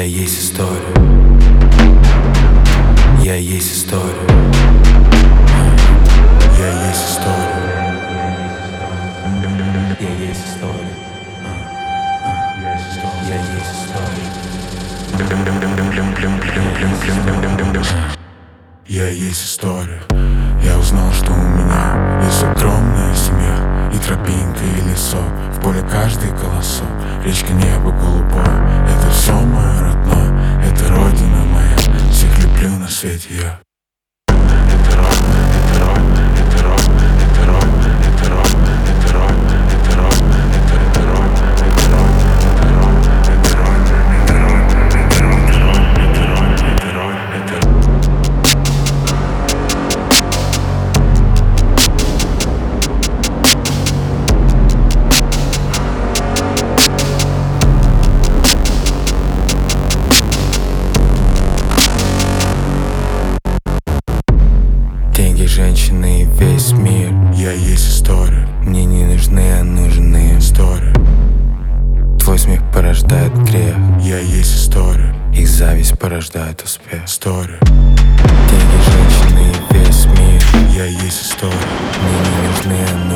есть история. Я есть история. Я есть история. Я есть история. Я есть история. Я есть история. Я узнал, что у меня есть огромная семья, и тропинка, и лесок, в поле каждый колосок, речка, небо голубое. Это все мое родное, это родина моя. Всех люблю на свете я. Это родное, это родное, это родное, это родное, это родное, это родное, это родное, это родное, это родное, это родное, это родное, это родное, это родное, это родное, это родное, это родное. Деньги, женщины и весь мир. Я есть история. Мне не нужны, а нужны истории. Твой смех порождает грех. Я есть история. Их зависть порождает успех. История. Деньги, женщины и весь мир. Я есть история. Мне не нужны, а нужны.